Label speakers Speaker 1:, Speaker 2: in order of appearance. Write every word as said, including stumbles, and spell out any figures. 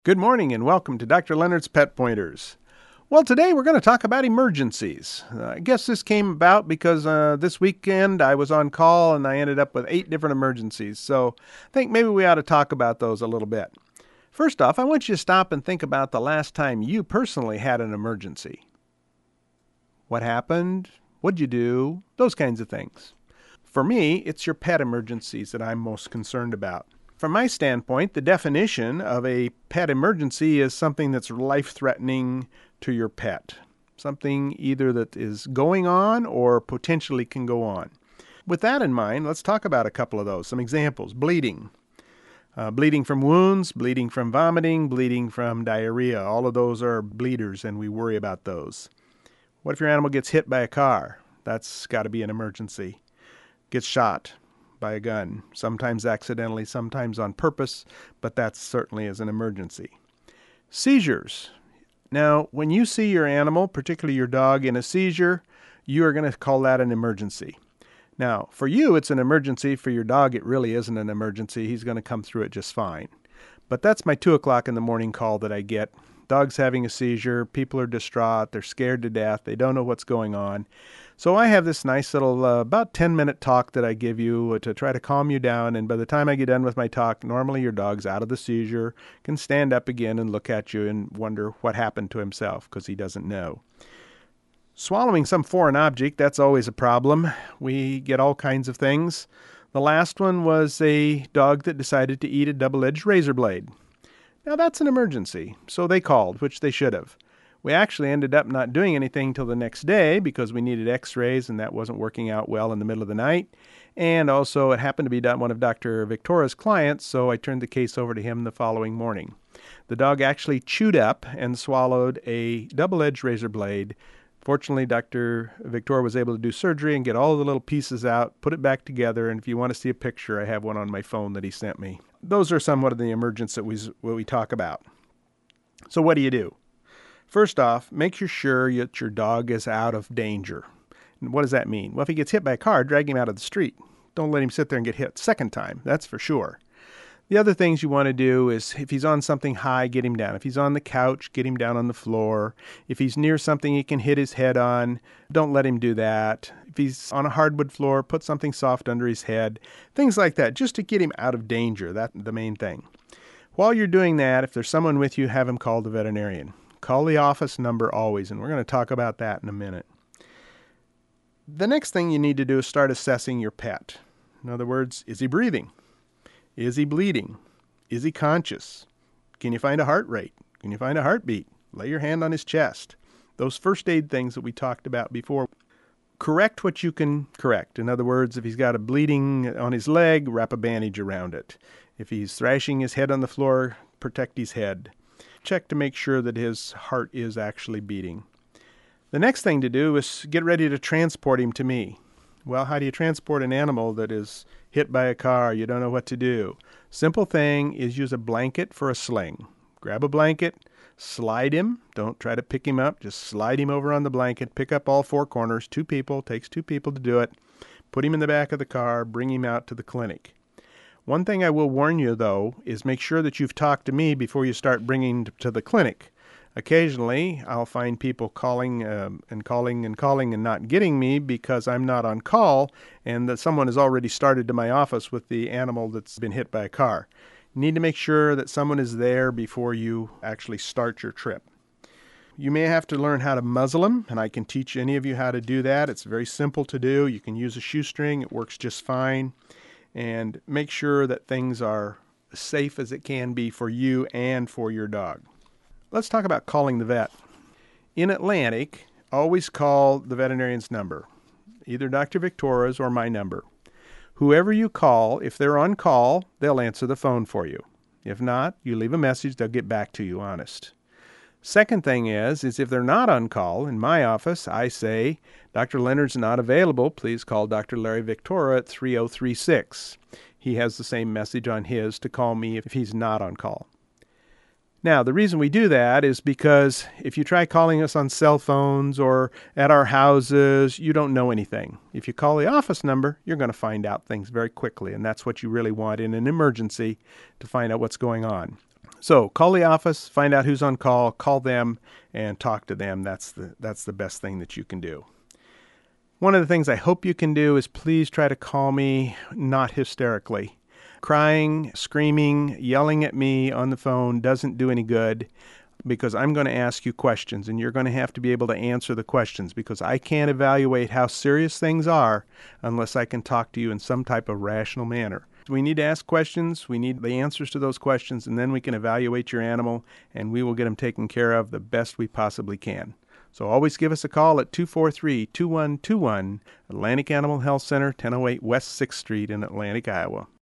Speaker 1: Good morning and welcome to Doctor Leonard's Pet Pointers. Well, today we're going to talk about emergencies. Uh, I guess this came about because uh, this weekend I was on call and I ended up with eight different emergencies. So I think maybe we ought to talk about those a little bit. First off, I want you to stop and think about the last time you personally had an emergency. What happened? What'd you do? Those kinds of things. For me, it's your pet emergencies that I'm most concerned about. From my standpoint, the definition of a pet emergency is something that's life-threatening to your pet. Something either that is going on or potentially can go on. With that in mind, let's talk about a couple of those. Some examples. Bleeding. Uh, bleeding from wounds, bleeding from vomiting, bleeding from diarrhea. All of those are bleeders, and we worry about those. What if your animal gets hit by a car? That's got to be an emergency. Gets shot by a gun, sometimes accidentally, sometimes on purpose, but that certainly is an emergency. Seizures. Now, when you see your animal, particularly your dog, in a seizure, you are going to call that an emergency. Now, for you, it's an emergency. For your dog, it really isn't an emergency. He's going to come through it just fine. But that's my two o'clock in the morning call that I get. Dog's having a seizure. People are distraught. They're scared to death. They don't know what's going on. So I have this nice little uh, about ten-minute talk that I give you to try to calm you down. And by the time I get done with my talk, normally your dog's out of the seizure, can stand up again and look at you and wonder what happened to himself because he doesn't know. Swallowing some foreign object, that's always a problem. We get all kinds of things. The last one was a dog that decided to eat a double-edged razor blade. Now that's an emergency, so they called, which they should have. We actually ended up not doing anything till the next day because we needed x-rays and that wasn't working out well in the middle of the night. And also it happened to be one of Doctor Victoria's clients, so I turned the case over to him the following morning. The dog actually chewed up and swallowed a double-edged razor blade. Fortunately, Doctor Victoria was able to do surgery and get all the little pieces out, put it back together, and if you want to see a picture, I have one on my phone that he sent me. Those are somewhat of the emergencies that we, what we talk about. So what do you do? First off, make sure that your dog is out of danger. And what does that mean? Well, if he gets hit by a car, drag him out of the street. Don't let him sit there and get hit a second time. That's for sure. The other things you want to do is if he's on something high, get him down. If he's on the couch, get him down on the floor. If he's near something he can hit his head on, don't let him do that. If he's on a hardwood floor, put something soft under his head. Things like that, just to get him out of danger. That's the main thing. While you're doing that, if there's someone with you, have him call the veterinarian. Call the office number always, and we're going to talk about that in a minute. The next thing you need to do is start assessing your pet. In other words, is he breathing? Is he bleeding? Is he conscious? Can you find a heart rate? Can you find a heartbeat? Lay your hand on his chest. Those first aid things that we talked about before. Correct what you can correct. In other words, if he's got a bleeding on his leg, wrap a bandage around it. If he's thrashing his head on the floor, protect his head. Check to make sure that his heart is actually beating. The next thing to do is get ready to transport him to me. Well, how do you transport an animal that is hit by a car? You don't know what to do. Simple thing is use a blanket for a sling. Grab a blanket, slide him. Don't try to pick him up. Just slide him over on the blanket. Pick up all four corners. Two people. Takes two people to do it. Put him in the back of the car. Bring him out to the clinic. One thing I will warn you, though, is make sure that you've talked to me before you start bringing to the clinic. Occasionally, I'll find people calling um, and calling and calling and not getting me because I'm not on call and that someone has already started to my office with the animal that's been hit by a car. You need to make sure that someone is there before you actually start your trip. You may have to learn how to muzzle them, and I can teach any of you how to do that. It's very simple to do. You can use a shoestring. It works just fine. And make sure that things are as safe as it can be for you and for your dog. Let's talk about calling the vet. In Atlantic, always call the veterinarian's number, either Doctor Victoria's or my number. Whoever you call, if they're on call, they'll answer the phone for you. If not, you leave a message, they'll get back to you honest. Second thing is, is if they're not on call, in my office, I say, Doctor Leonard's not available. Please call Doctor Larry Victoria at three oh three six. He has the same message on his to call me if he's not on call. Now, the reason we do that is because if you try calling us on cell phones or at our houses, you don't know anything. If you call the office number, you're going to find out things very quickly, and that's what you really want in an emergency, to find out what's going on. So call the office, find out who's on call, call them, and talk to them. That's the that's the best thing that you can do. One of the things I hope you can do is please try to call me not hysterically. Crying, screaming, yelling at me on the phone doesn't do any good, because I'm going to ask you questions, and you're going to have to be able to answer the questions, because I can't evaluate how serious things are unless I can talk to you in some type of rational manner. We need to ask questions, we need the answers to those questions, and then we can evaluate your animal, and we will get them taken care of the best we possibly can. So always give us a call at two four three, two one two one, Atlantic Animal Health Center, ten oh eight West sixth Street in Atlantic, Iowa.